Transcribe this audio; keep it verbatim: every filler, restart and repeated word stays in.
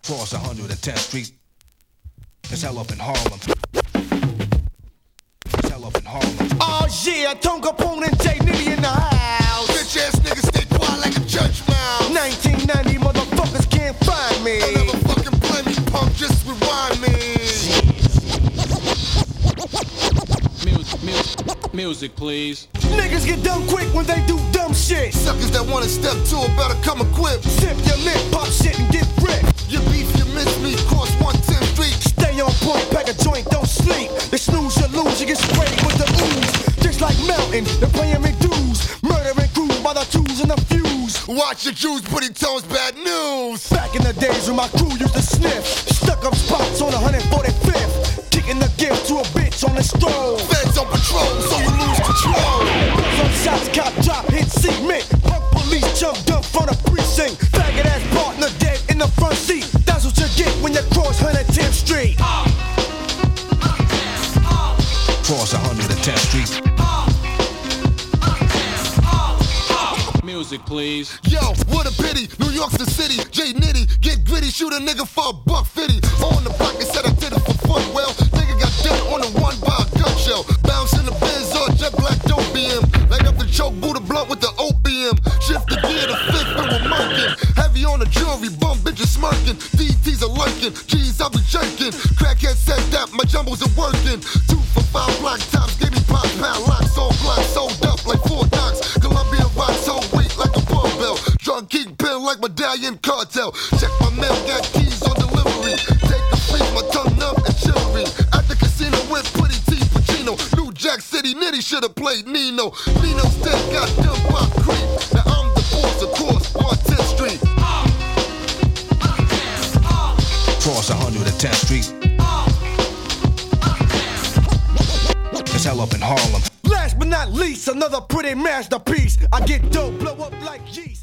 Cross one hundred tenth Street. It's hell up in Harlem. It's hell up in Harlem. Oh yeah, Tone Capone and J Nitty in the house. Bitch ass niggas stay quiet like a church mouse. nineteen ninety motherfuckers can't find me. Don't ever fucking play me, punk, just rewind me. Music, music, music, please. Niggas get done quick when they do dumb shit. Suckers that wanna step to it better come equipped. Sip your lip, pop shit and get ripped. You beef, you miss me, cross one tenth Street. Stay on point, pack a joint, don't sleep. They snooze, you lose, you get sprayed with the ooze. Just like Melton, they're playing me dudes. Murdering crews by the twos and the fuse. Watch your Jews, putty tones, bad news. Back in the days when my crew used to sniff. Stuck up spots on one forty-fifth. Kicking the gift to a bitch on the stroll. Feds on patrol, so you lose control. Some shots, cop drop, hit cement. Punk police jumped up from the precinct. Faggot ass partner dead in the front seat. That's what you get when you cross one hundred tenth Street. Cross one hundred tenth Street. Music, please. Yo, what a pity, New York's the city. J Nitty, get gritty, shoot a nigga for a buck fifty. On the block, they said I did it for fun. Well, nigga got done on the one by a gun shell. Bounce in the Benz or jet black dope B M. Light up the choke, Buddha blunt with the opium. Shift the gear to fifth and we're murking. Heavy on the jewelry, bum bitches smirking. D Ts are lurking, G's I be jerking. Crackhead said that my jumbos are working. Two for five black tops, gave me pop pound locks. All black, sold up like four knocks. Columbia rocks, whole weight like a barbell. Drug kingpin like medallion cartel. Check my mail, got keys on delivery. Take the fleet, my tongue numb and chivalry. At the casino with Putty T Pacino. New Jack City, Nitty should've played Nino. Nino's dead, got dumped by creep. Now I'm the boss, of course, on tenth Street. Cross one hundred tenth Street. It's hell up in Harlem. Last but not least, another pretty masterpiece. I get dope, blow up like yeast.